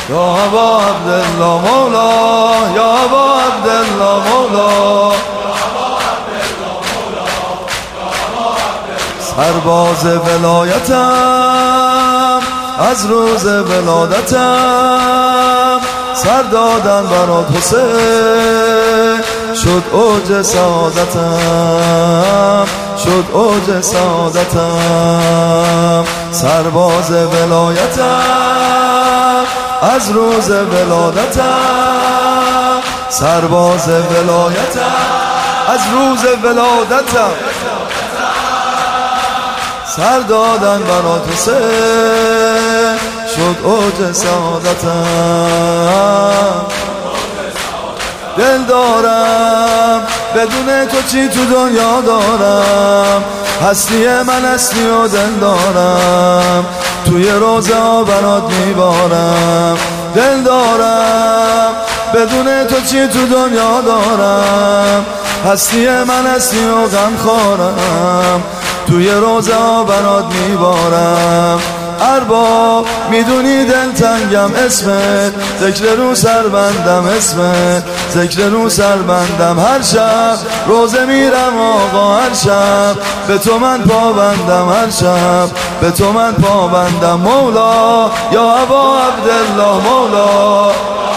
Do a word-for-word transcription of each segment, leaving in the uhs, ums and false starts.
یا ابا عبدالله مولا، یا ابا عبدالله مولا، سرباز ولایتم از روز ولادتم، سر دادن برات حسین شد اوج سعادتم، شد اوج سعادتم. سرباز ولایتم از روز ولادتم، سرباز ولایتم از روز ولادتم، سر دادن برات حسین شد اوج سعادتم. دل دارم بدون تو چی تو دنیا دارم، هستی من هستی و دل دارم توی روزه ها برات میبارم. دل دارم بدون تو چی تو دنیا دارم، هستی من هستی و غم خورم توی روزه ها برات میبارم. ارباب میدونی دل تنگم اسمت، ذکر رو سر بندم اسمت، ذکر رو سر بندم. هر شب روزه میرم آقا، هر شب به تو من پا بندم، هر شب به تو من پا بندم. مولا یا ابا عبدالله مولا،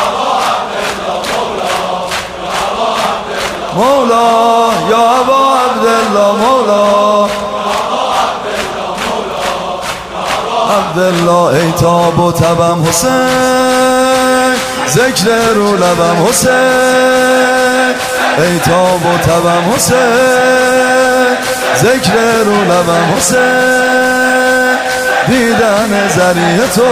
مولا یا ابا عبدالله مولا، عبدالله ای تاب و تبم حسین، ذکر رو لبم حسین، ای تاب و تبم حسین، ذکر رو لبم حسین. دیدن ذریع تو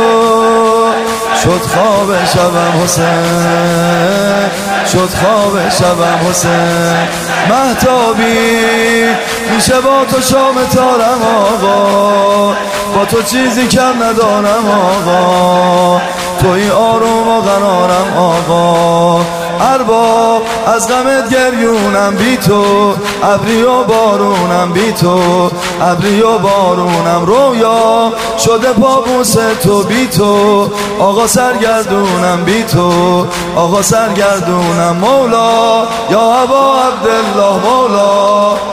شد خواب شبم حسین، شد خواب شبم حسین. مهتابی میشه با تو شام تارم آقا، با تو چیزی کم ندارم آقا، توی آروم و قرارم آقا. ارباب از غمت گریونم بی تو، ابری و بارونم بی تو، ابری و بارونم. رویا شده پابوس تو بی تو، آقا سرگردونم بی تو، آقا سرگردونم. مولا یا ابا عبدالله مولا،